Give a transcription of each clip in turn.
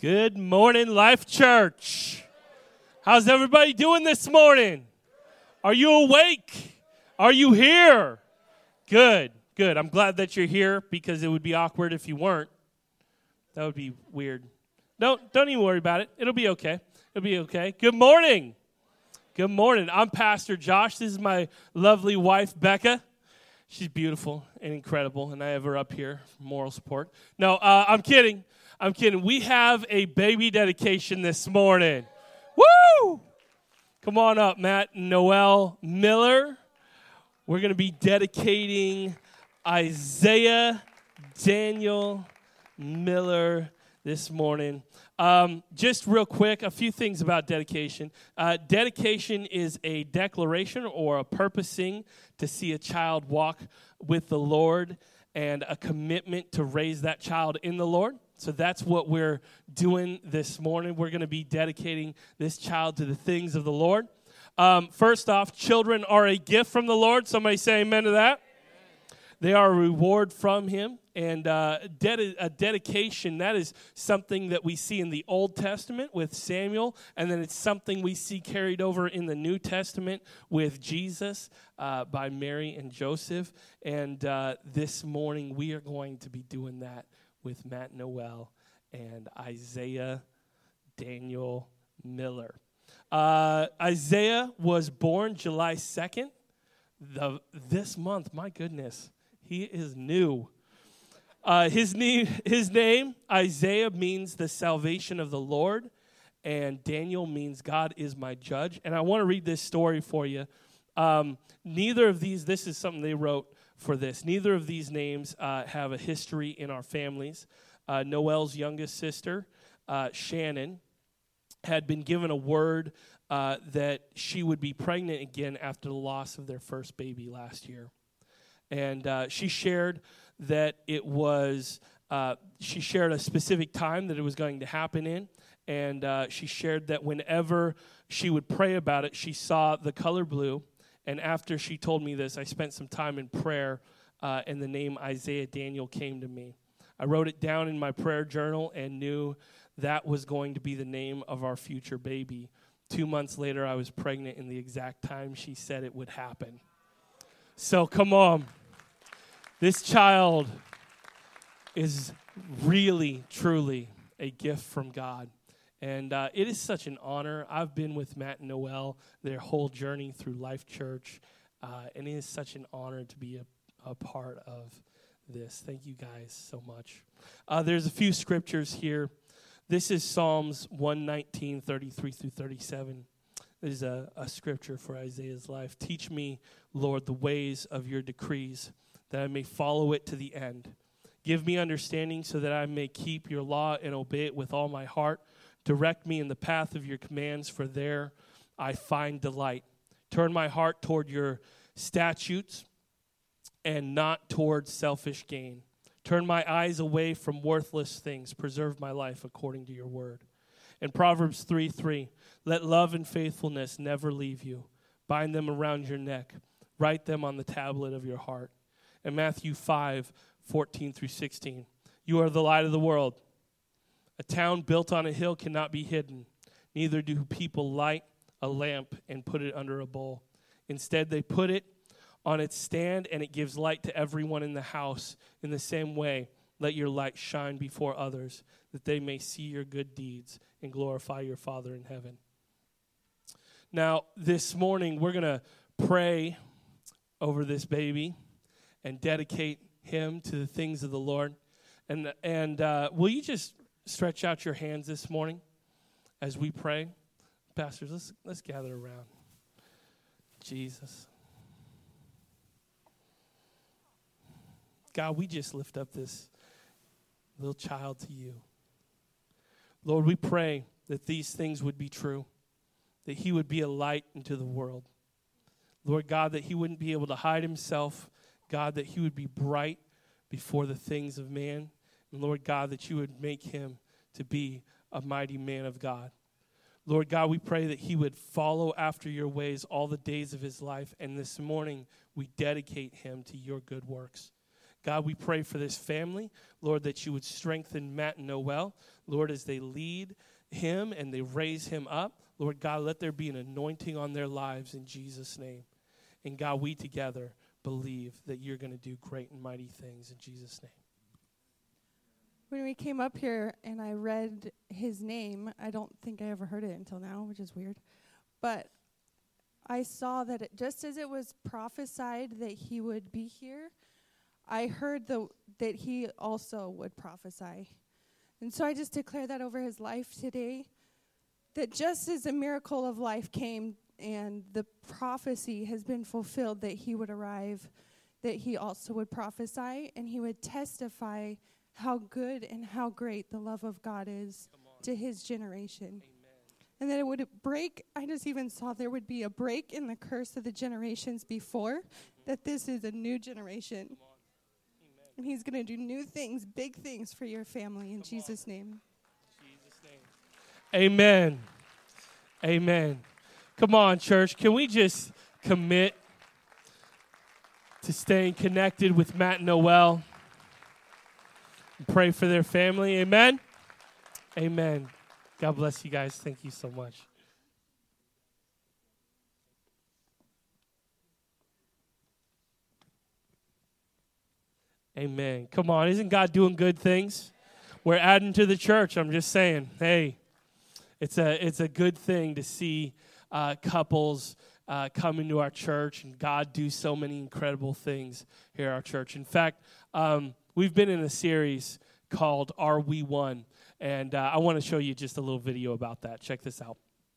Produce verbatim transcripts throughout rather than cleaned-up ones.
Good morning, Life Church. How's everybody doing this morning? Are you awake? Are you here? Good, good. I'm glad that you're here because it would be awkward if you weren't. That would be weird. Don't, don't even worry about it. It'll be okay. It'll be okay. Good morning. Good morning. I'm Pastor Josh. This is my lovely wife, Becca. She's beautiful and incredible, and I have her up here for moral support. No, uh, I'm kidding. I'm kidding. We have a baby dedication this morning. Woo! Come on up, Matt and Noel Miller. We're going to be dedicating Isaiah Daniel Miller this morning. Um, just real quick, a few things about dedication. Uh, dedication is a declaration or a purposing to see a child walk with the Lord and a commitment to raise that child in the Lord. So that's what we're doing this morning. We're going to be dedicating this child to the things of the Lord. Um, first off, children are a gift from the Lord. Somebody say amen to that. Amen. They are a reward from Him. And uh, ded- a dedication, that is something that we see in the Old Testament with Samuel, and then it's something we see carried over in the New Testament with Jesus uh, by Mary and Joseph. And uh, this morning we are going to be doing that with Matt Noel and Isaiah Daniel Miller. Uh, Isaiah was born July second. The, this month, my goodness, he is new. Uh, his name, his name, Isaiah, means the salvation of the Lord, and Daniel means God is my judge. And I want to read this story for you. Um, neither of these, this is something they wrote for this. Neither of these names uh, have a history in our families. Uh, Noel's youngest sister, uh, Shannon, had been given a word uh, that she would be pregnant again after the loss of their first baby last year. And uh, she shared that it was, uh, she shared a specific time that it was going to happen in, and uh, she shared that whenever she would pray about it, she saw the color blue, and after she told me this, I spent some time in prayer, uh, and the name Isaiah Daniel came to me. I wrote it down in my prayer journal and knew that was going to be the name of our future baby. Two months later, I was pregnant in the exact time she said it would happen. So come on. This child is really, truly a gift from God. And uh, it is such an honor. I've been with Matt and Noel their whole journey through Life Church. Uh, and it is such an honor to be a, a part of this. Thank you guys so much. Uh, there's a few scriptures here. This is Psalms one nineteen, thirty-three through thirty-seven. There's a, a scripture for Isaiah's life. Teach me, Lord, the ways of your decrees, that I may follow it to the end. Give me understanding so that I may keep your law and obey it with all my heart. Direct me in the path of your commands, for there I find delight. Turn my heart toward your statutes and not toward selfish gain. Turn my eyes away from worthless things. Preserve my life according to your word. In Proverbs three three, let love and faithfulness never leave you. Bind them around your neck. Write them on the tablet of your heart. In Matthew five, fourteen through sixteen, you are the light of the world. A town built on a hill cannot be hidden. Neither do people light a lamp and put it under a bowl. Instead, they put it on its stand, and it gives light to everyone in the house. In the same way, let your light shine before others, that they may see your good deeds and glorify your Father in heaven. Now, this morning, we're going to pray over this baby and dedicate him to the things of the Lord. And and uh, will you just stretch out your hands this morning as we pray? Pastors, let's let's gather around. Jesus. God, we just lift up this little child to you. Lord, we pray that these things would be true, that he would be a light into the world. Lord God, that he wouldn't be able to hide himself. God, that he would be bright before the things of man. And Lord God, that you would make him to be a mighty man of God. Lord God, we pray that he would follow after your ways all the days of his life. And this morning, we dedicate him to your good works. God, we pray for this family, Lord, that you would strengthen Matt and Noel, Lord, as they lead him and they raise him up. Lord God, let there be an anointing on their lives in Jesus' name. And God, we together believe that you're going to do great and mighty things in Jesus' name. When we came up here and I read his name, I don't think I ever heard it until now, which is weird. But I saw that it, just as it was prophesied that he would be here, I heard the that he also would prophesy. And so I just declare that over his life today, that just as a miracle of life came and the prophecy has been fulfilled that he would arrive, that he also would prophesy and he would testify how good and how great the love of God is to his generation. Amen. And that it would break, I just even saw there would be a break in the curse of the generations before, mm-hmm. that this is a new generation. And he's going to do new things, big things for your family in Jesus' name. Jesus' name. Amen. Amen. Come on, church. Can we just commit to staying connected with Matt and Noel? Pray for their family. Amen? Amen. God bless you guys. Thank you so much. Amen. Come on. Isn't God doing good things? We're adding to the church. I'm just saying, hey, it's a it's a good thing to see uh, couples uh, come into our church and God do so many incredible things here at our church. In fact, um, we've been in a series called Are We One? And uh, I want to show you just a little video about that. Check this out.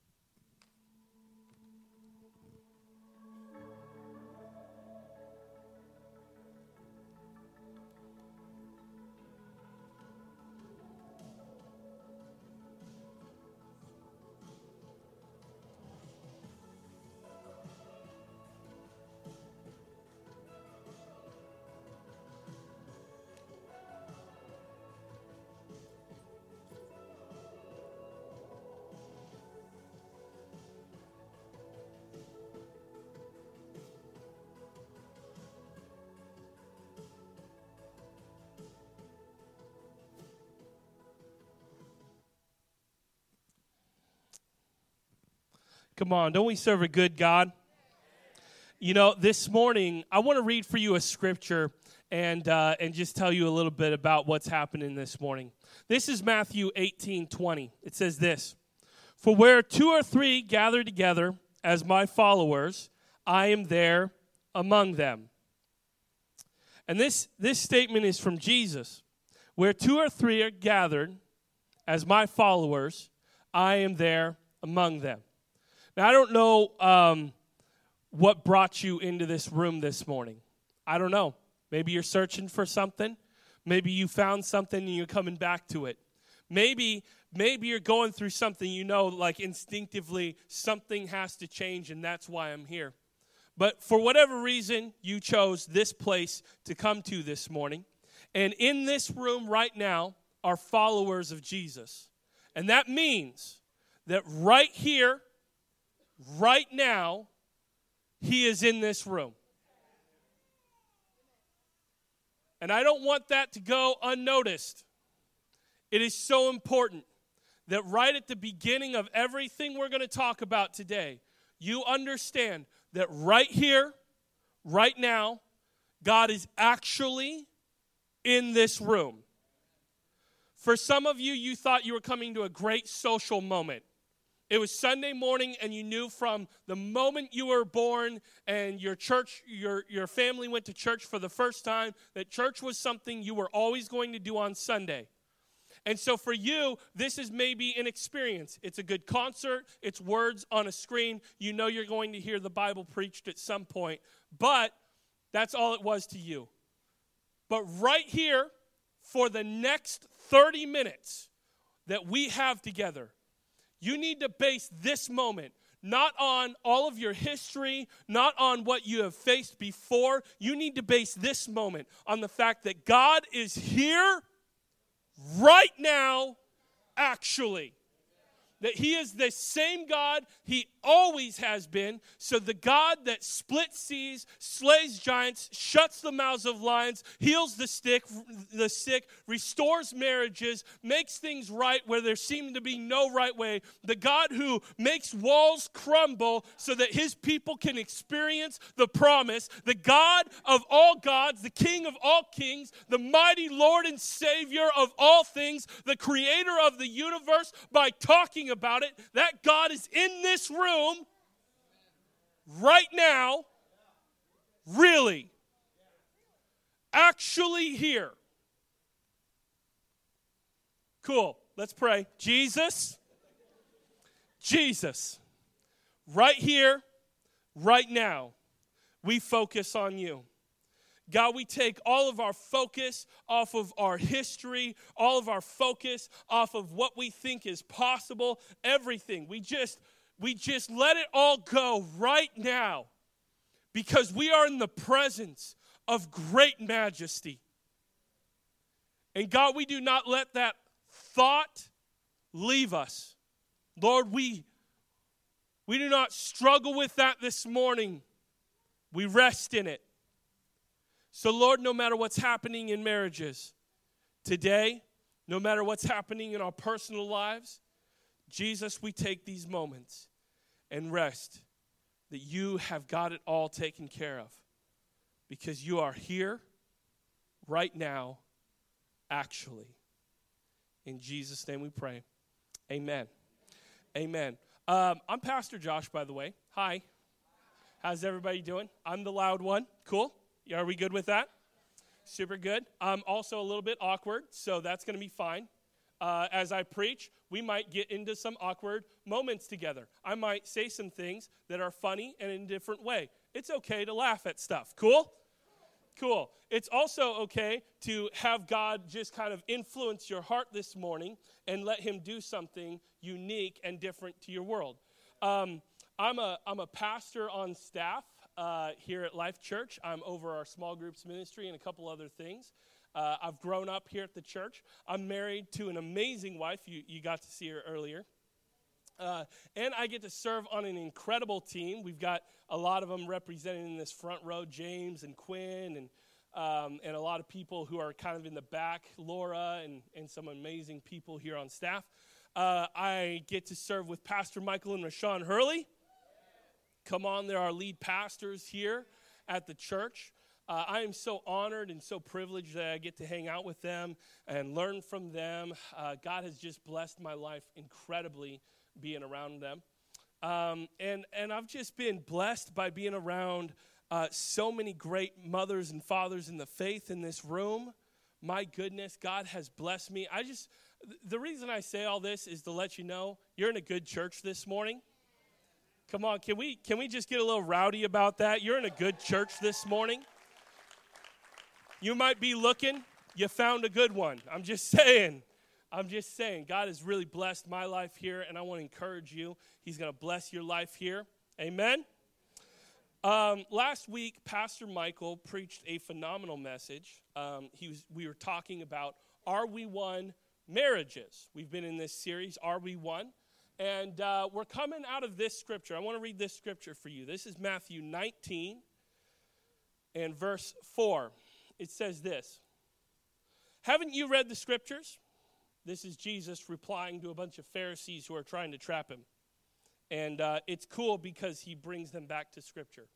Come on, don't we serve a good God? You know, this morning, I want to read for you a scripture and uh, and just tell you a little bit about what's happening this morning. This is Matthew eighteen twenty. It says this, "For where two or three gather together as my followers, I am there among them." And this, this statement is from Jesus. Where two or three are gathered as my followers, I am there among them. Now, I don't know um, what brought you into this room this morning. I don't know. Maybe you're searching for something. Maybe you found something and you're coming back to it. Maybe, maybe you're going through something, you know, like instinctively something has to change and that's why I'm here. But for whatever reason, you chose this place to come to this morning. And in this room right now are followers of Jesus. And that means that right here, right now, he is in this room. And I don't want that to go unnoticed. It is so important that right at the beginning of everything we're going to talk about today, you understand that right here, right now, God is actually in this room. For some of you, you thought you were coming to a great social moment. It was Sunday morning, and you knew from the moment you were born and your church, your, your family went to church for the first time, that church was something you were always going to do on Sunday. And so for you, this is maybe an experience. It's a good concert. It's words on a screen. You know you're going to hear the Bible preached at some point. But that's all it was to you. But right here, for the next thirty minutes that we have together, you need to base this moment not on all of your history, not on what you have faced before. You need to base this moment on the fact that God is here right now, actually. that he is the same God he always has been. So the God that splits seas, slays giants, shuts the mouths of lions, heals the sick, the sick, restores marriages, makes things right where there seemed to be no right way. The God who makes walls crumble so that his people can experience the promise. The God of all gods, the King of all kings, the mighty Lord and Savior of all things, the creator of the universe by talking about it. That God is in this room right now, really, actually here. Cool. Let's pray. Jesus, Jesus, right here, right now, we focus on you. God, we take all of our focus off of our history, all of our focus off of what we think is possible, everything. We just, we just let it all go right now because we are in the presence of great majesty. And God, we do not let that thought leave us. Lord, we, we do not struggle with that this morning. We rest in it. So, Lord, no matter what's happening in marriages today, no matter what's happening in our personal lives, Jesus, we take these moments and rest that you have got it all taken care of because you are here right now, actually. In Jesus' name we pray. Amen. Amen. Um, I'm Pastor Josh, by the way. Hi. How's everybody doing? I'm the loud one. Cool. Are we good with that? Super good. I'm also a little bit awkward, so that's going to be fine. Uh, as I preach, we might get into some awkward moments together. I might say some things that are funny and in a different way. It's okay to laugh at stuff. Cool? Cool. It's also okay to have God just kind of influence your heart this morning and let him do something unique and different to your world. Um, I'm a I'm a pastor on staff uh, here at Life Church. I'm over our small groups ministry and a couple other things. Uh, I've grown up here at the church. I'm married to an amazing wife. You, you got to see her earlier. Uh, and I get to serve on an incredible team. We've got a lot of them represented in this front row, James and Quinn, and um, and a lot of people who are kind of in the back, Laura, and, and some amazing people here on staff. Uh, I get to serve with Pastor Michael and Rashawn Hurley. Come on, they're our lead pastors here at the church. Uh, I am so honored and so privileged that I get to hang out with them and learn from them. Uh, God has just blessed my life incredibly being around them. Um, and, and I've just been blessed by being around uh, so many great mothers and fathers in the faith in this room. My goodness, God has blessed me. I just, the reason I say all this is to let you know you're in a good church this morning. Come on, can we can we just get a little rowdy about that? You're in a good church this morning. You might be looking, you found a good one. I'm just saying. I'm just saying. God has really blessed my life here, and I want to encourage you. He's going to bless your life here. Amen? Um, last week, Pastor Michael preached a phenomenal message. Um, he was. We were talking about, are we one marriages? We've been in this series, Are We One? And uh, we're coming out of this scripture. I want to read this scripture for you. This is Matthew nineteen and verse four. It says this. Haven't you read the scriptures? This is Jesus replying to a bunch of Pharisees who are trying to trap him. And uh, it's cool because he brings them back to scripture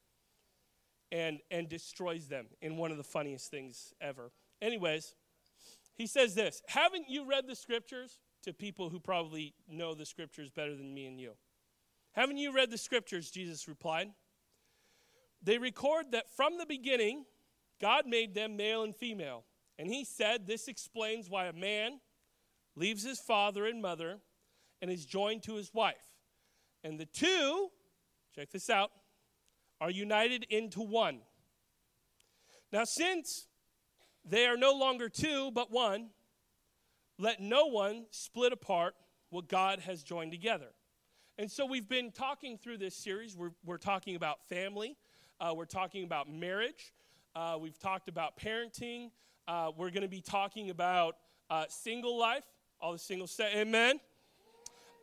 and, and destroys them in one of the funniest things ever. Anyways, he says this. Haven't you read the scriptures? To people who probably know the scriptures better than me and you. Haven't you read the scriptures? Jesus replied. They record that from the beginning, God made them male and female. And he said, this explains why a man leaves his father and mother and is joined to his wife. And the two, check this out, are united into one. Now, since they are no longer two, but one, let no one split apart what God has joined together. And so we've been talking through this series. We're, we're talking about family. Uh, we're talking about marriage. Uh, we've talked about parenting. Uh, we're going to be talking about uh, single life. All the singles say amen.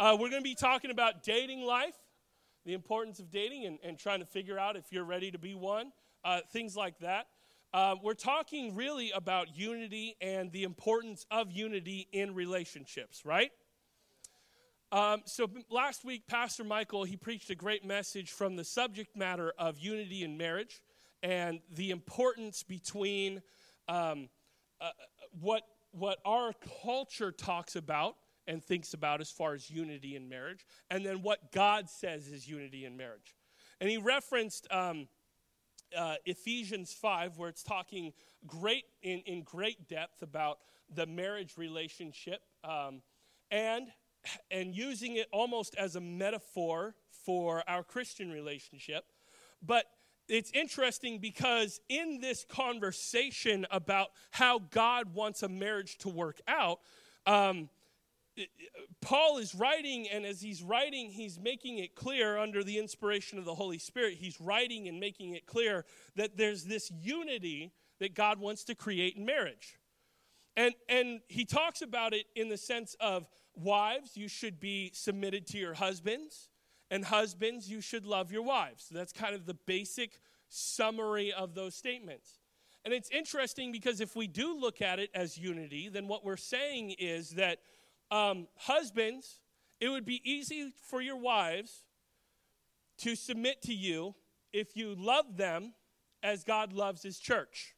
Uh, we're going to be talking about dating life, the importance of dating, and, and trying to figure out if you're ready to be one, uh, things like that. Uh, we're talking really about unity and the importance of unity in relationships, right? Um, so last week, Pastor Michael, he preached a great message from the subject matter of unity in marriage and the importance between um, uh, what what our culture talks about and thinks about as far as unity in marriage, and then what God says is unity in marriage. And he referenced um, uh, Ephesians five, where it's talking great in, in great depth about the marriage relationship, um, and and using it almost as a metaphor for our Christian relationship. But it's interesting because in this conversation about how God wants a marriage to work out, um, Paul is writing, and as he's writing, he's making it clear under the inspiration of the Holy Spirit. He's writing and making it clear that there's this unity that God wants to create in marriage. And, and he talks about it in the sense of, wives, you should be submitted to your husbands, and husbands, you should love your wives. So that's kind of the basic summary of those statements. And it's interesting because if we do look at it as unity, then what we're saying is that um, husbands, it would be easy for your wives to submit to you if you love them as God loves his church.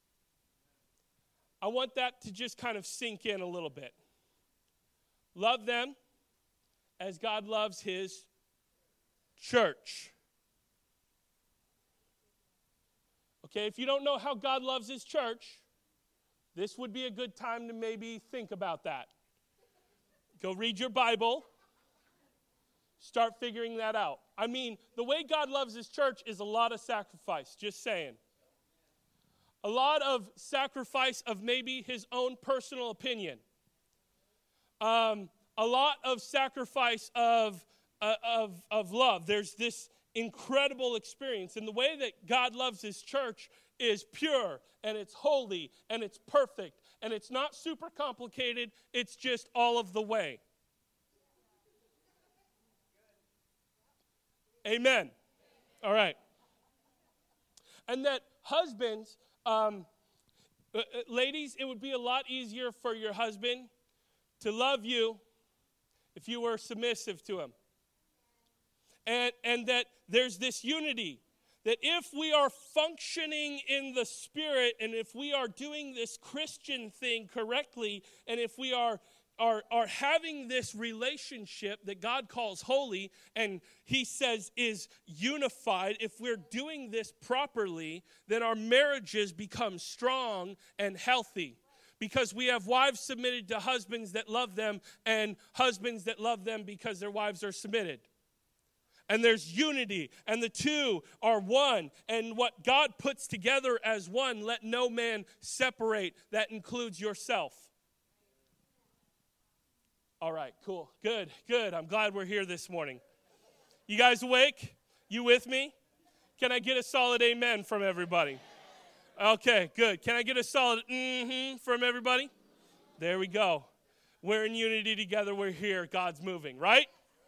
I want that to just kind of sink in a little bit. Love them as God loves his church. Okay, if you don't know how God loves his church, this would be a good time to maybe think about that. Go read your Bible. Start figuring that out. I mean, the way God loves his church is a lot of sacrifice, just saying. A lot of sacrifice of maybe his own personal opinion. Um, a lot of sacrifice of, uh, of, of love. There's this incredible experience. And the way that God loves his church is pure, and it's holy, and it's perfect, and it's not super complicated. It's just all of the way. Amen. All right. And that husbands, um, uh, ladies, it would be a lot easier for your husband to love you if you were submissive to him. And, and that there's this unity, that if we are functioning in the Spirit, and if we are doing this Christian thing correctly, and if we are, are, are having this relationship that God calls holy, and he says is unified, if we're doing this properly, then our marriages become strong and healthy. Because we have wives submitted to husbands that love them, and husbands that love them because their wives are submitted. And there's unity, and the two are one. And what God puts together as one, let no man separate. That includes yourself. All right, cool. Good, good. I'm glad we're here this morning. You guys awake? You with me? Can I get a solid amen from everybody? Okay, good. Can I get a solid mm-hmm from everybody? There we go. We're in unity together. We're here. God's moving, right?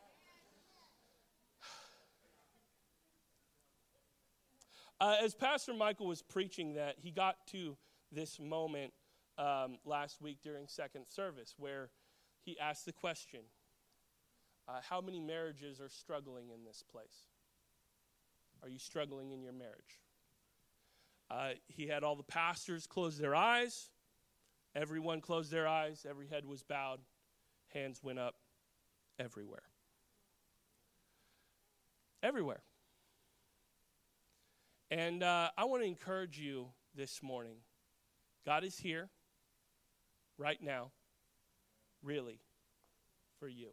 Uh, as Pastor Michael was preaching that, he got to this moment um, last week during second service where he asked the question, uh, how many marriages are struggling in this place? Are you struggling in your marriage? Uh, he had all the pastors close their eyes. Everyone closed their eyes. Every head was bowed. Hands went up everywhere. Everywhere. And uh, I want to encourage you this morning. God is here right now, really, for you.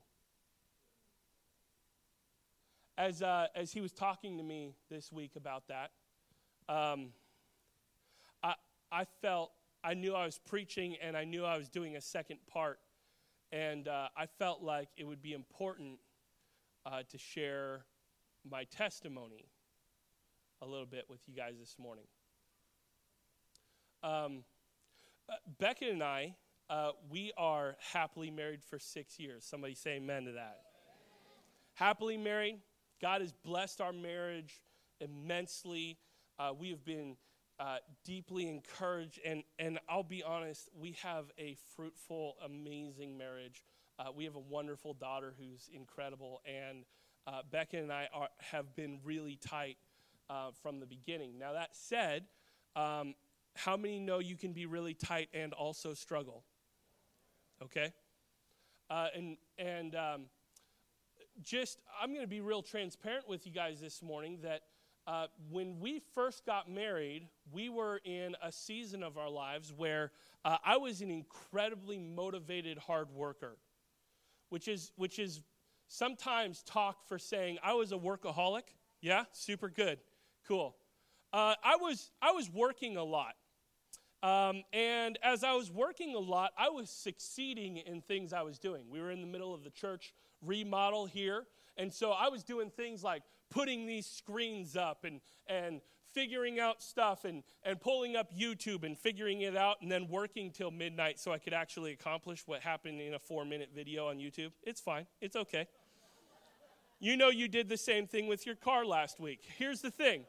As, uh, as he was talking to me this week about that, um, I, I felt, I knew I was preaching and I knew I was doing a second part. And uh, I felt like it would be important uh, to share my testimony a little bit with you guys this morning. Um, uh, Beckett and I, uh, we are happily married for six years. Somebody say amen to that. happily married. God has blessed our marriage immensely. Uh, we have been uh, deeply encouraged, and, and I'll be honest, we have a fruitful, amazing marriage. Uh, we have a wonderful daughter who's incredible, and uh, Becca and I are, have been really tight uh, from the beginning. Now, that said, um, how many know you can be really tight and also struggle? Okay? Uh, and and um, just, I'm going to be real transparent with you guys this morning that uh, when we first got married, we were in a season of our lives where uh, I was an incredibly motivated hard worker, which is which is sometimes talk for saying I was a workaholic. Yeah, super good, cool. Uh, I was I was working a lot. Um, and as I was working a lot, I was succeeding in things I was doing. We were in the middle of the church remodel here, and so I was doing things like putting these screens up and and figuring out stuff and, and pulling up YouTube and figuring it out and then working till midnight so I could actually accomplish what happened in a four-minute video on YouTube. It's fine. It's okay. You know you did the same thing with your car last week. Here's the thing.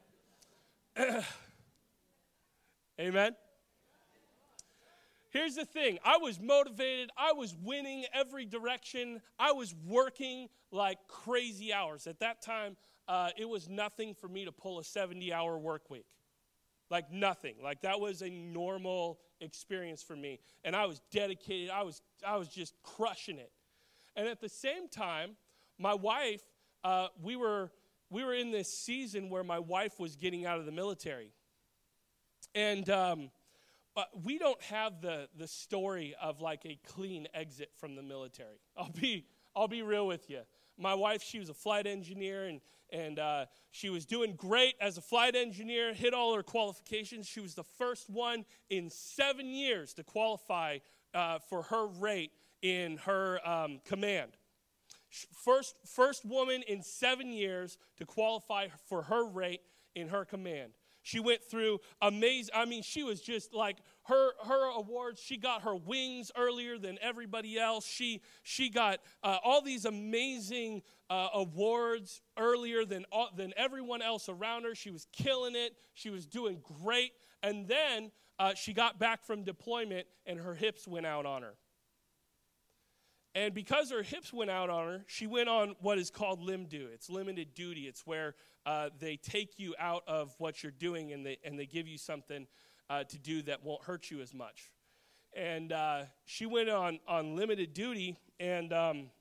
Amen? Here's the thing. I was motivated. I was winning every direction. I was working like crazy hours. At that time, uh, it was nothing for me to pull a seventy-hour work week. Like nothing. Like that was a normal experience for me. And I was dedicated. I was I was just crushing it. And at the same time, my wife, uh, we were we were in this season where my wife was getting out of the military. And um Uh, we don't have the the story of like a clean exit from the military. I'll be I'll be real with you. My wife, she was a flight engineer, and and uh, she was doing great as a flight engineer. Hit all her qualifications. She was the first one in seven years to qualify uh, for her rate in her um, command. First first woman in seven years to qualify for her rate in her command. She went through amazing, I mean, she was just like, her her awards, she got her wings earlier than everybody else. She she got uh, all these amazing uh, awards earlier than, all, than everyone else around her. She was killing it. She was doing great. And then uh, she got back from deployment, and her hips went out on her. And because her hips went out on her, she went on what is called L I M D U. It's limited duty. It's where uh, they take you out of what you're doing, and they and they give you something uh, to do that won't hurt you as much. And uh, she went on, on limited duty, and um,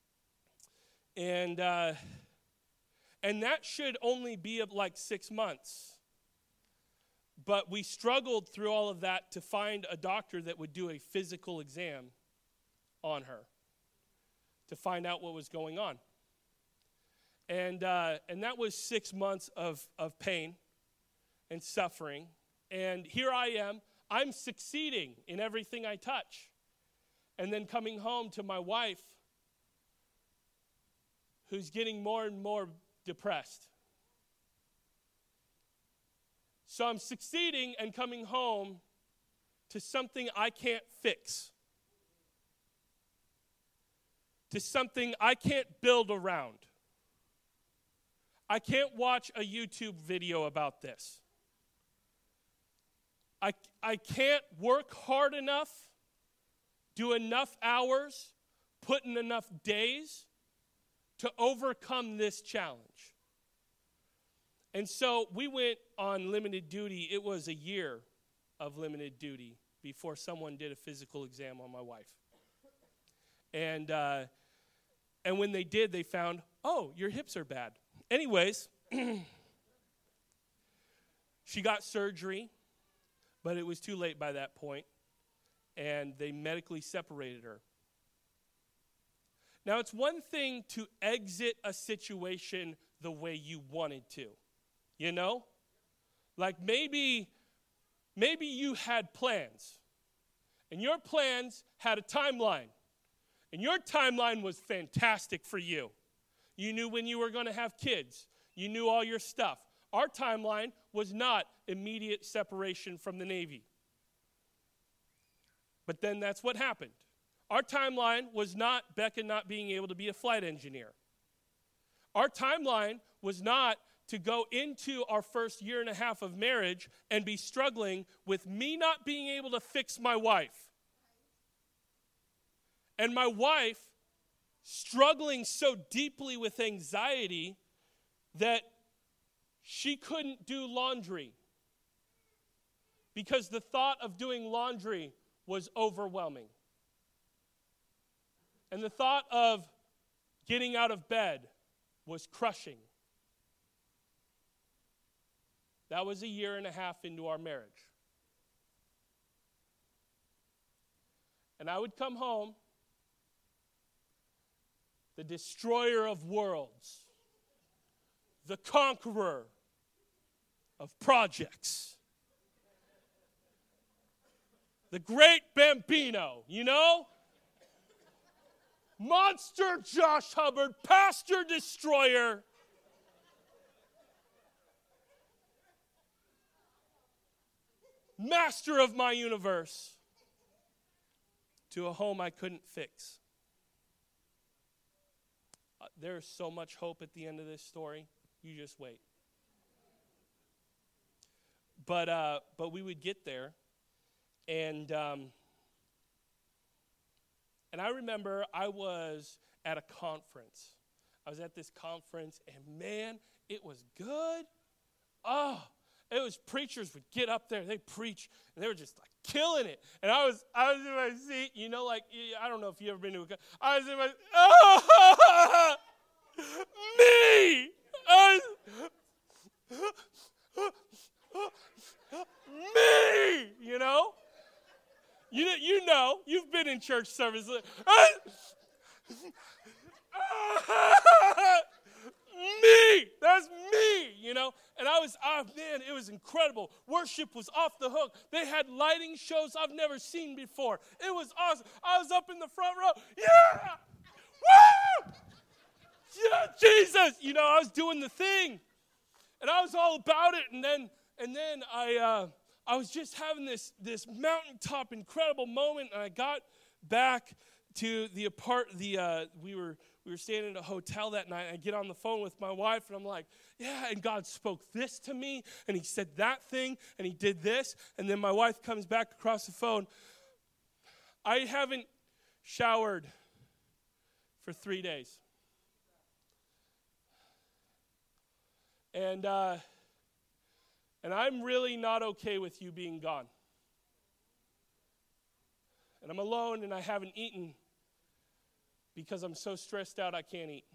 and uh, and that should only be of like six months. But we struggled through all of that to find a doctor that would do a physical exam on her, to find out what was going on. And uh, and that was six months of, of pain and suffering. And here I am, I'm succeeding in everything I touch. And then coming home to my wife, who's getting more and more depressed. So I'm succeeding and coming home to something I can't fix. To something I can't build around. I can't watch a YouTube video about this. I, I can't work hard enough, do enough hours, put in enough days to overcome this challenge. And so we went on limited duty. It was a year of limited duty before someone did a physical exam on my wife. And uh, and when they did, they found, oh, your hips are bad. Anyways, she got surgery, but it was too late by that point, and they medically separated her. Now, it's one thing to exit a situation the way you wanted to, you know? Like maybe, maybe you had plans, and your plans had a timeline. And your timeline was fantastic for you. You knew when you were going to have kids. You knew all your stuff. Our timeline was not immediate separation from the Navy. But then that's what happened. Our timeline was not Becca not being able to be a flight engineer. Our timeline was not to go into our first year and a half of marriage and be struggling with me not being able to fix my wife. And my wife struggling so deeply with anxiety that she couldn't do laundry because the thought of doing laundry was overwhelming. And the thought of getting out of bed was crushing. That was a year and a half into our marriage. And I would come home, the destroyer of worlds, the conqueror of projects, the great Bambino, you know? Monster Josh Hubbard, Pastor Destroyer. Master of my universe. To a home I couldn't fix. Uh, there's so much hope at the end of this story. You just wait. But uh, but we would get there, and um, and I remember I was at a conference. I was at this conference, and man, it was good. Oh, it was preachers would get up there, they preach, and they were just like killing it. And I was I was in my seat, you know, like I don't know if you ever been to a. I was in my oh, me. I was, me, you know? You, you know, you've been in church service. Me, that's me, you know? And I was, oh man, it was incredible. Worship was off the hook. They had lighting shows I've never seen before. It was awesome. I was up in the front row. Yeah! Woo! Yeah, Jesus! You know, I was doing the thing. And I was all about it, and then and then I uh, I was just having this this mountaintop incredible moment, and I got back to the apart the uh, we were we were staying in a hotel that night, and I get on the phone with my wife, and I'm like, yeah, and God spoke this to me, and he said that thing, and he did this, and then my wife comes back across the phone. I haven't showered for three days. And uh, and I'm really not okay with you being gone. And I'm alone and I haven't eaten because I'm so stressed out I can't eat.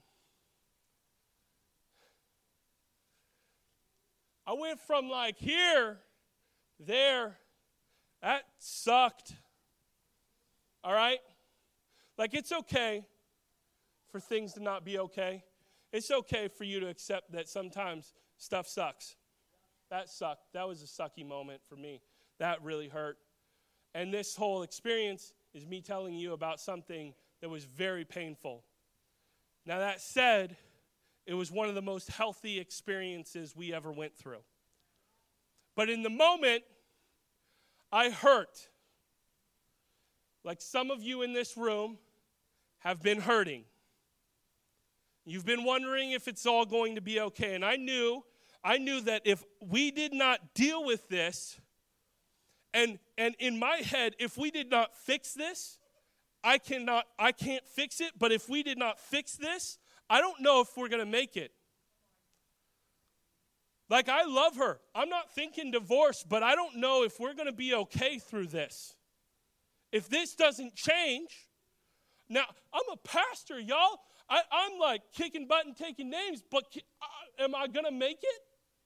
I went from like here, there, that sucked. All right? Like it's okay for things to not be okay. It's okay for you to accept that sometimes stuff sucks. That sucked. That was a sucky moment for me. That really hurt. And this whole experience is me telling you about something that was very painful. Now that said, it was one of the most healthy experiences we ever went through. But in the moment, I hurt. Like some of you in this room have been hurting. You've been wondering if it's all going to be okay. And I knew, I knew that if we did not deal with this, and and in my head, if we did not fix this, I cannot, I can't fix it. But if we did not fix this, I don't know if we're going to make it. Like I love her. I'm not thinking divorce, but I don't know if we're going to be okay through this. If this doesn't change, now I'm a pastor, y'all. I, I'm like kicking butt and taking names, but uh, am I going to make it?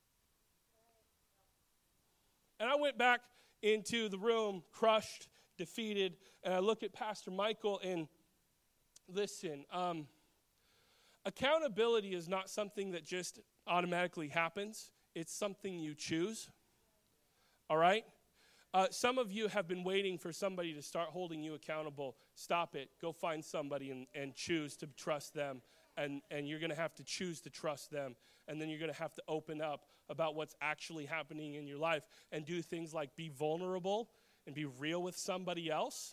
And I went back into the room, crushed, defeated, and I look at Pastor Michael and listen, um, accountability is not something that just automatically happens. It's something you choose, all right? Uh, some of you have been waiting for somebody to start holding you accountable. Stop it. Go find somebody and, and choose to trust them. And, and you're going to have to choose to trust them. And then you're going to have to open up about what's actually happening in your life and do things like be vulnerable and be real with somebody else.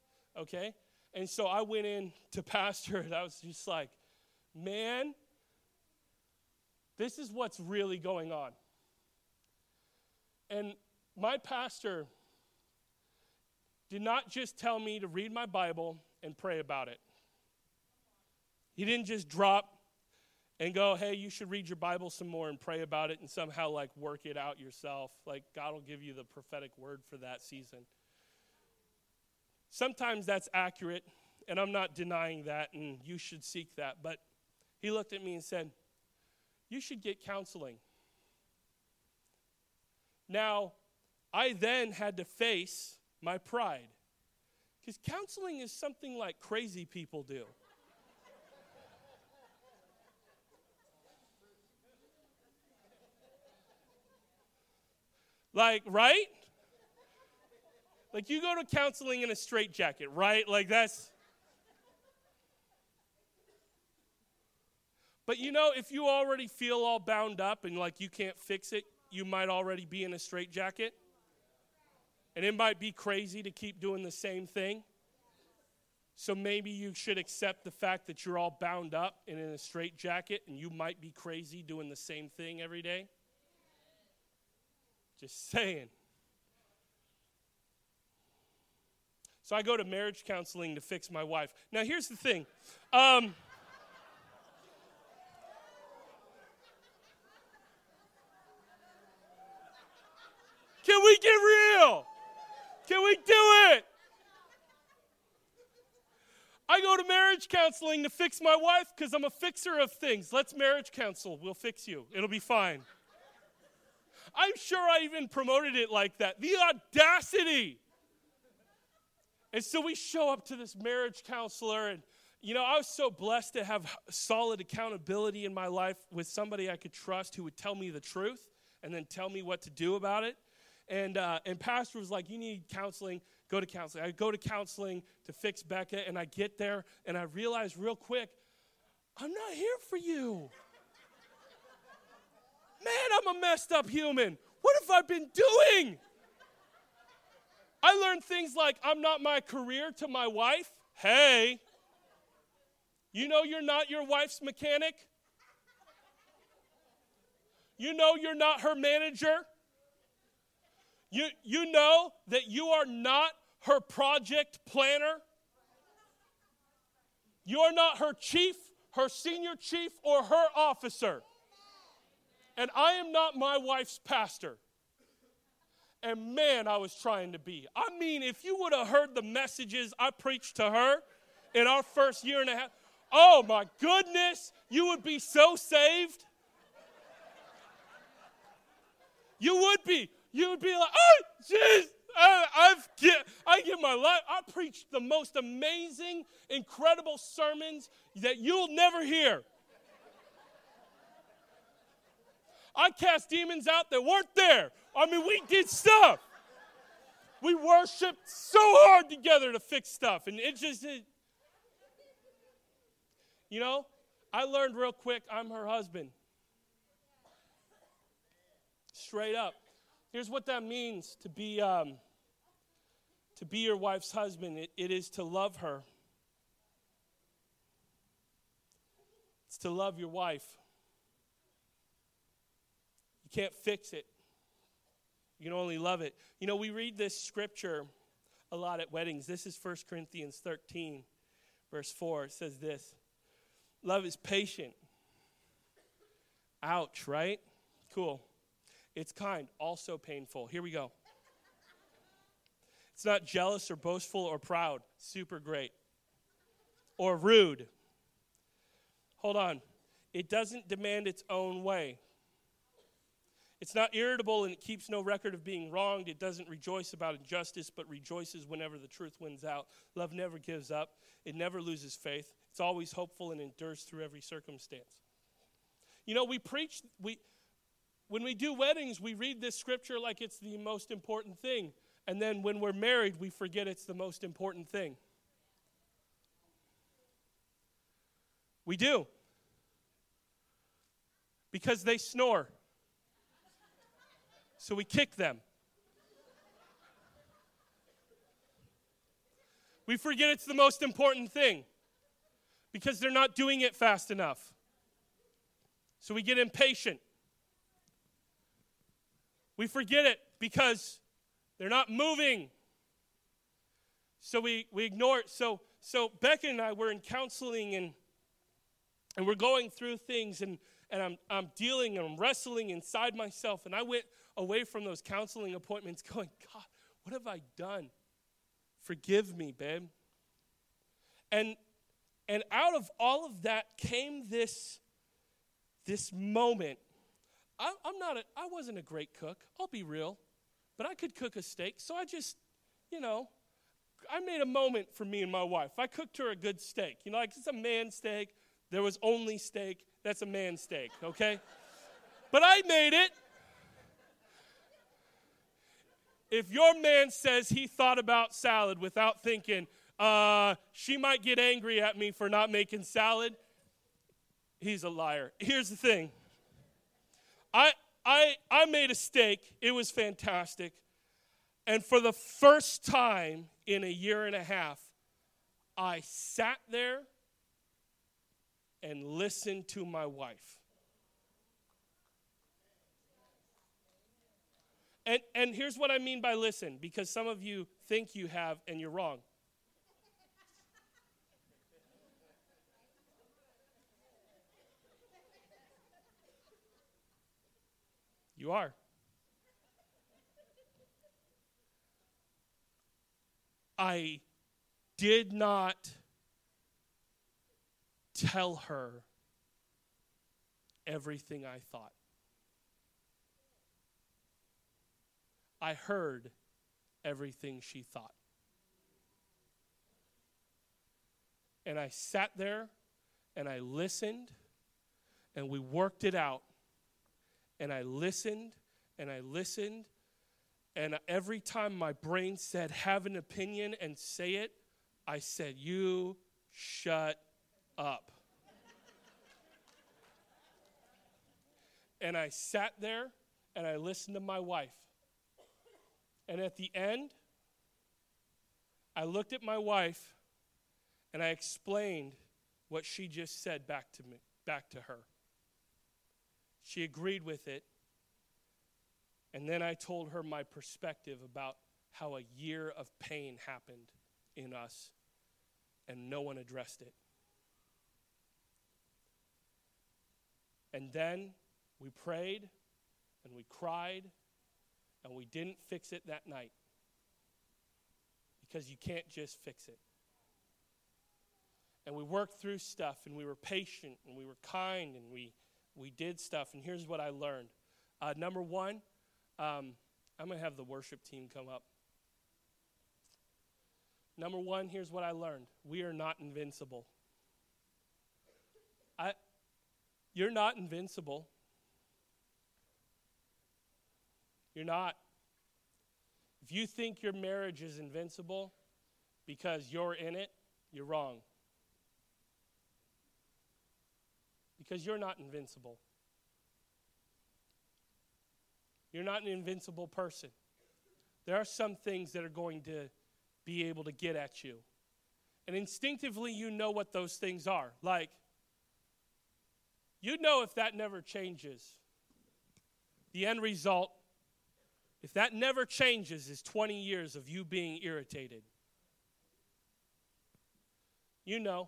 Okay? And so I went in to pastor and I was just like, man, This is what's really going on. And my pastor did not just tell me to read my Bible and pray about it. He didn't just drop and go, hey, you should read your Bible some more and pray about it and somehow like work it out yourself. Like God will give you the prophetic word for that season. Sometimes that's accurate, and I'm not denying that, and you should seek that. But he looked at me and said, you should get counseling. Now, I then had to face my pride. Because counseling is something like crazy people do. Like, right? Like, you go to counseling in a straitjacket, right? Like, that's... But, you know, if you already feel all bound up and, like, you can't fix it, you might already be in a straitjacket. And it might be crazy to keep doing the same thing. So maybe you should accept the fact that you're all bound up and in a straitjacket, and you might be crazy doing the same thing every day. Just saying. So I go to marriage counseling to fix my wife. Now, here's the thing. Um, can we get real? Can we do it? I go to marriage counseling to fix my wife because I'm a fixer of things. Let's marriage counsel. We'll fix you. It'll be fine. I'm sure I even promoted it like that. The audacity. And so we show up to this marriage counselor, and, you know, I was so blessed to have solid accountability in my life with somebody I could trust who would tell me the truth and then tell me what to do about it. And uh, and pastor was like, you need counseling, go to counseling. I go to counseling to fix Becca, and I get there, and I realize real quick, I'm not here for you. Man, I'm a messed up human. What have I been doing? I learned things like, I'm not my career to my wife. Hey, you know you're not your wife's mechanic? You know you're not her manager? You, you know that you are not her project planner? You are not her chief, her senior chief, or her officer. And I am not my wife's pastor. And man, I was trying to be. I mean, if you would have heard the messages I preached to her in our first year and a half, oh my goodness, you would be so saved. You would be. You would be like, oh, jeez, I, I've get, I give my life. I preached the most amazing, incredible sermons that you'll never hear. I cast demons out that weren't there. I mean, we did stuff. We worshiped so hard together to fix stuff. And it just, it, you know, I learned real quick I'm her husband. Straight up. Here's what that means to be um, to be your wife's husband. It, it is to love her. It's to love your wife. You can't fix it. You can only love it. You know, we read this scripture a lot at weddings. This is First Corinthians thirteen, verse four. It says this. Love is patient. Ouch, right? Cool. It's kind, also painful. Here we go. It's not jealous or boastful or proud. Super great. Or rude. Hold on. It doesn't demand its own way. It's not irritable, and it keeps no record of being wronged. It doesn't rejoice about injustice, but rejoices whenever the truth wins out. Love never gives up. It never loses faith. It's always hopeful and endures through every circumstance. You know, we preach, we... When we do weddings, we read this scripture like it's the most important thing. And then when we're married, we forget it's the most important thing. We do. Because they snore. So we kick them. We forget it's the most important thing. Because they're not doing it fast enough. So we get impatient. We forget it because they're not moving. So we, we ignore it. So so Becca and I were in counseling, and and we're going through things, and, and I'm I'm dealing and I'm wrestling inside myself. And I went away from those counseling appointments going, God, what have I done? Forgive me, babe. And and out of all of that came this, this moment. I, I'm not a, I wasn't a great cook, I'll be real, but I could cook a steak. So I just, you know, I made a moment for me and my wife. I cooked her a good steak. You know, like it's a man steak. There was only steak. That's a man steak, okay? But I made it. If your man says he thought about salad without thinking, uh, she might get angry at me for not making salad, he's a liar. Here's the thing. I I I made a steak. It was fantastic. And for the first time in a year and a half, I sat there and listened to my wife. And and here's what I mean by listen, because some of you think you have and you're wrong. You are. I did not tell her everything I thought. I heard everything she thought. And I sat there and I listened and we worked it out. And I listened and I listened. And every time my brain said, have an opinion and say it, I said, you shut up. And I sat there and I listened to my wife. And at the end, I looked at my wife and I explained what she just said back to me, back to her. She agreed with it. And then I told her my perspective about how a year of pain happened in us and no one addressed it. And then we prayed and we cried and we didn't fix it that night because you can't just fix it. And we worked through stuff and we were patient and we were kind and we, we did stuff. And here's what I learned. Uh, number one, Um, I'm going to have the worship team come up. Number one, here's what I learned. We are not invincible. I, you're not invincible. You're not. If you think your marriage is invincible because you're in it, you're wrong. Because you're not invincible. You're not an invincible person. There are some things that are going to be able to get at you. And instinctively, you know what those things are. Like, you know if that never changes, the end result, if that never changes, is twenty years of you being irritated. You know.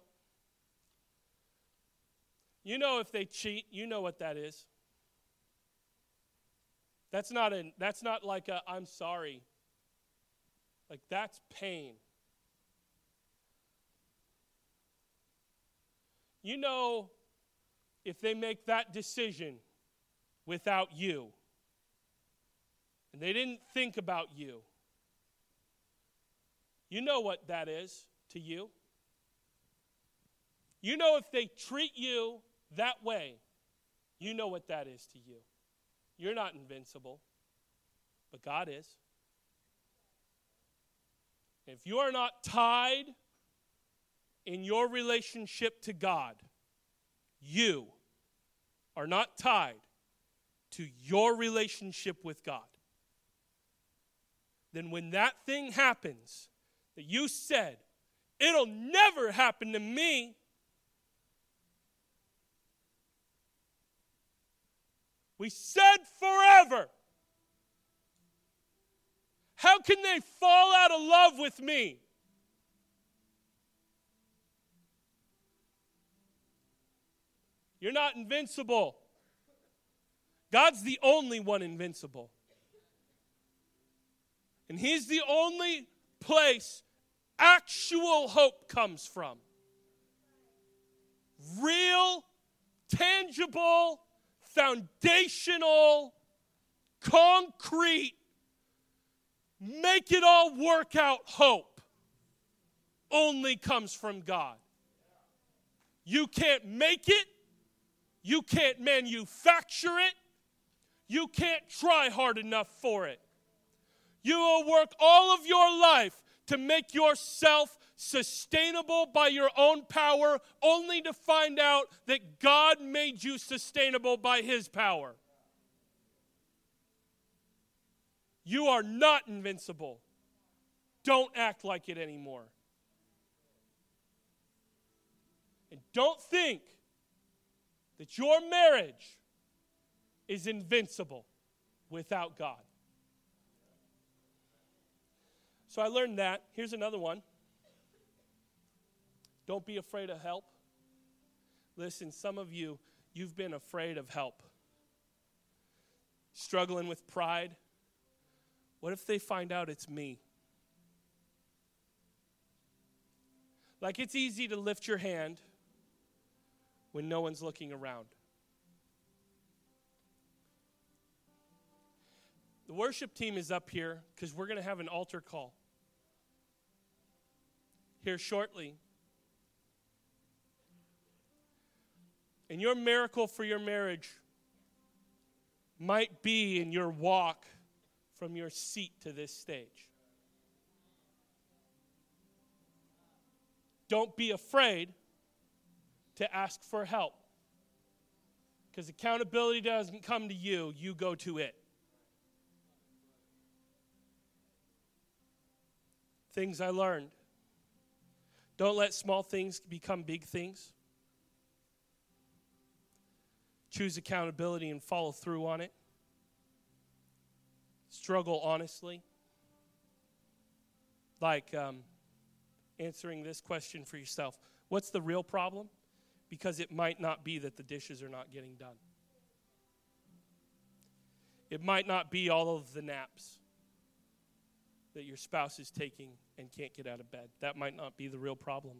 You know if they cheat, you know what that is. That's not a, that's not like a, I'm sorry. Like, that's pain. You know if they make that decision without you, and they didn't think about you, you know what that is to you. You know if they treat you that way, you know what that is to you. You're not invincible, but God is. If you are not tied in your relationship to God, you are not tied to your relationship with God, then when that thing happens that you said, it'll never happen to me, We said forever. How can they fall out of love with me? You're not invincible. God's the only one invincible. And He's the only place actual hope comes from. Real, tangible, foundational, concrete, make it all work out hope only comes from God. You can't make it. You can't manufacture it. You can't try hard enough for it. You will work all of your life to make yourself sustainable by your own power, only to find out that God made you sustainable by His power. You are not invincible. Don't act like it anymore. And don't think that your marriage is invincible without God. So I learned that. Here's another one. Don't be afraid of help. Listen, some of you, you've been afraid of help. Struggling with pride. What if they find out it's me? Like, it's easy to lift your hand when no one's looking around. The worship team is up here because we're going to have an altar call here shortly. And your miracle for your marriage might be in your walk from your seat to this stage. Don't be afraid to ask for help. Because accountability doesn't come to you, you go to it. Things I learned. Don't let small things become big things. Choose accountability and follow through on it. Struggle honestly. Like um, answering this question for yourself. What's the real problem? Because it might not be that the dishes are not getting done. It might not be all of the naps that your spouse is taking and can't get out of bed. That might not be the real problem.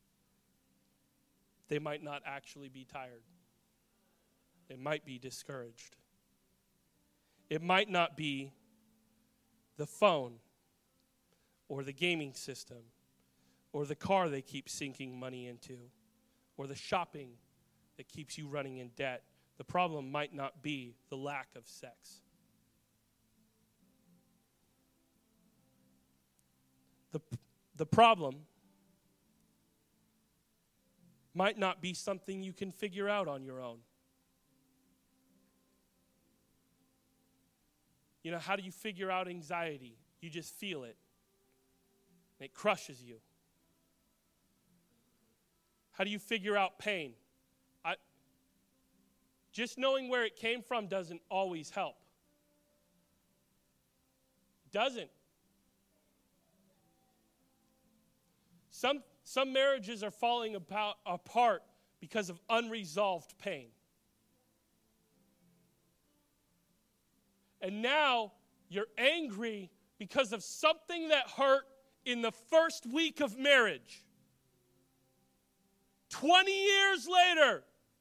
They might not actually be tired. They might be discouraged. It might not be the phone or the gaming system or the car they keep sinking money into or the shopping that keeps you running in debt. The problem might not be the lack of sex. The, the problem might not be something you can figure out on your own. You know, how do you figure out anxiety? You just feel it. And it crushes you. How do you figure out pain? I, just knowing where it came from doesn't always help. It doesn't. Some, some marriages are falling about, apart because of unresolved pain. And now you're angry because of something that hurt in the first week of marriage. twenty years later,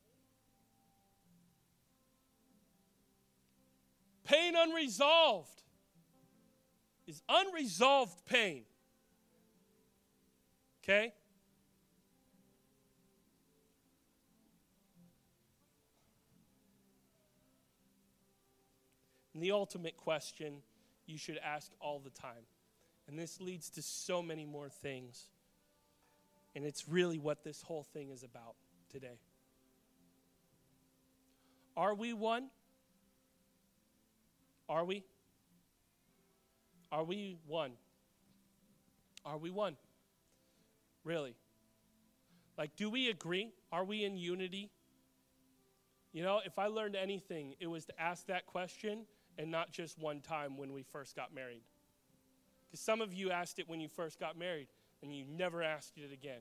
pain unresolved is unresolved pain. Okay? And the ultimate question you should ask all the time. And this leads to so many more things. And it's really what this whole thing is about today. Are we one? Are we? Are we one? Are we one? Really? Like, do we agree? Are we in unity? You know, if I learned anything, it was to ask that question and not just one time when we first got married. Because some of you asked it when you first got married, and you never asked it again.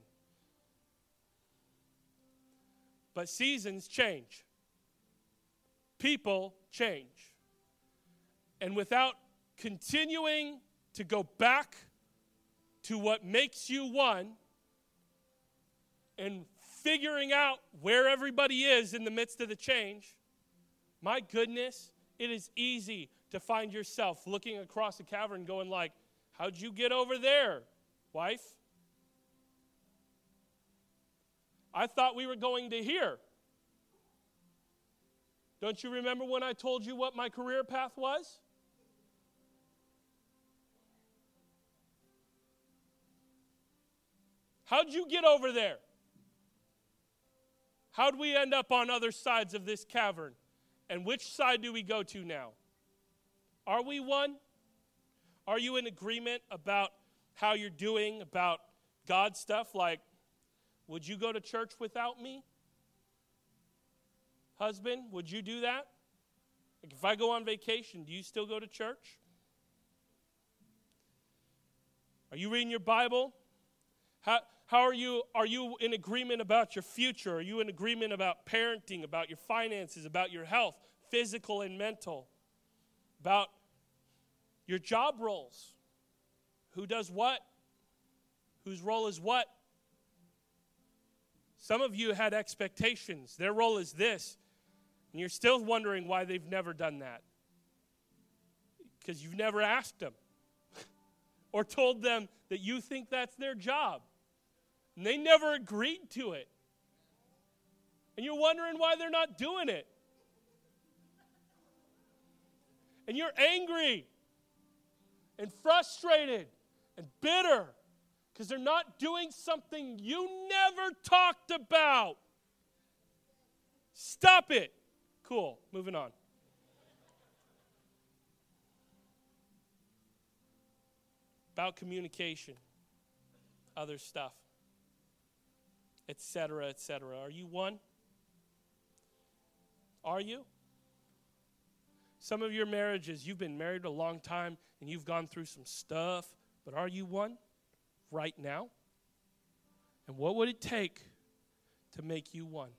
But seasons change. People change. And without continuing to go back to what makes you one and figuring out where everybody is in the midst of the change, my goodness, it is easy to find yourself looking across a cavern going like, how'd you get over there, wife? I thought we were going to here. Don't you remember when I told you what my career path was? How'd you get over there? How'd we end up on other sides of this cavern? And which side do we go to now? Are we one? Are you in agreement about how you're doing, about God stuff? Like, would you go to church without me? Husband, would you do that? Like if I go on vacation, do you still go to church? Are you reading your Bible? How, how are you, are you in agreement about your future? Are you in agreement about parenting, about your finances, about your health, physical and mental, about your job roles? Who does what? Whose role is what? Some of you had expectations. Their role is this. And you're still wondering why they've never done that. Because you've never asked them. Or told them that you think that's their job. And they never agreed to it. And you're wondering why they're not doing it. And you're angry and frustrated and bitter because they're not doing something you never talked about. Stop it. Cool. Moving on. About communication, other stuff, et cetera, et cetera. Are you one? Are you? Some of your marriages, you've been married a long time and you've gone through some stuff, but are you one right now? And what would it take to make you one?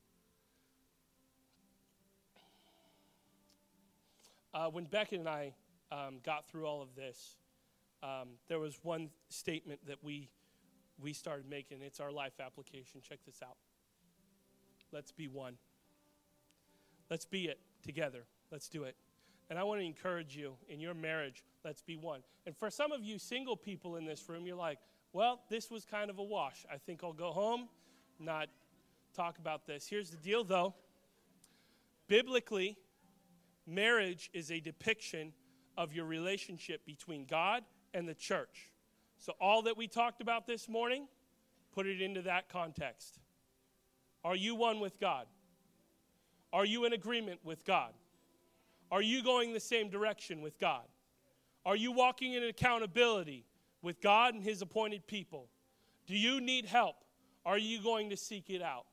Uh, when Becky and I um, got through all of this, um, there was one statement that we we started making. It's our life application. Check this out. Let's be one. Let's be it together. Let's do it. And I want to encourage you in your marriage, let's be one. And for some of you single people in this room, you're like, well, this was kind of a wash. I think I'll go home, not talk about this. Here's the deal, though. Biblically, marriage is a depiction of your relationship between God and the church. So all that we talked about this morning, put it into that context. Are you one with God? Are you in agreement with God? Are you going the same direction with God? Are you walking in accountability with God and His appointed people? Do you need help? Are you going to seek it out?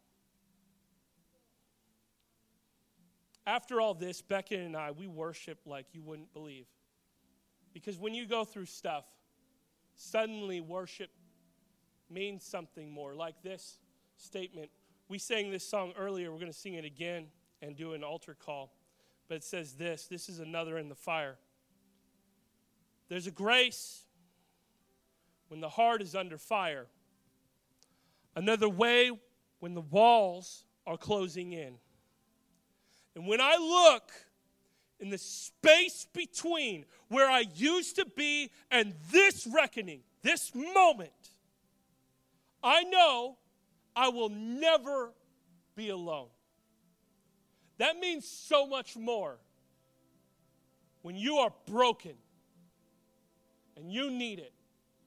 After all this, Beckett and I, we worship like you wouldn't believe. Because when you go through stuff, suddenly worship means something more. Like this statement. We sang this song earlier. We're going to sing it again and do an altar call. But it says this. This is another in the fire. There's a grace when the heart is under fire. Another way when the walls are closing in. And when I look in the space between where I used to be and this reckoning, this moment, I know I will never be alone. That means so much more when you are broken and you need it.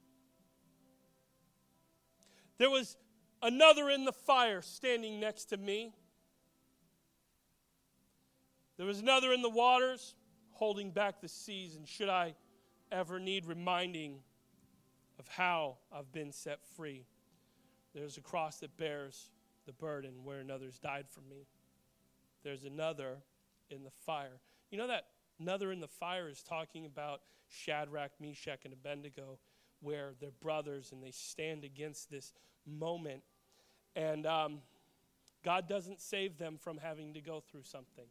There was another in the fire standing next to me. There was another in the waters holding back the seas. And should I ever need reminding of how I've been set free, there's a cross that bears the burden where another's died for me. there's another in the fire. You know that another in the fire is talking about Shadrach, Meshach, and Abednego, where they're brothers and they stand against this moment. And um, God doesn't save them from having to go through something.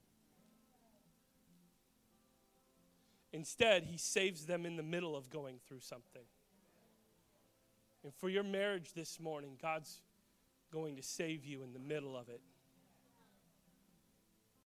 Instead, he saves them in the middle of going through something. And for your marriage this morning, God's going to save you in the middle of it.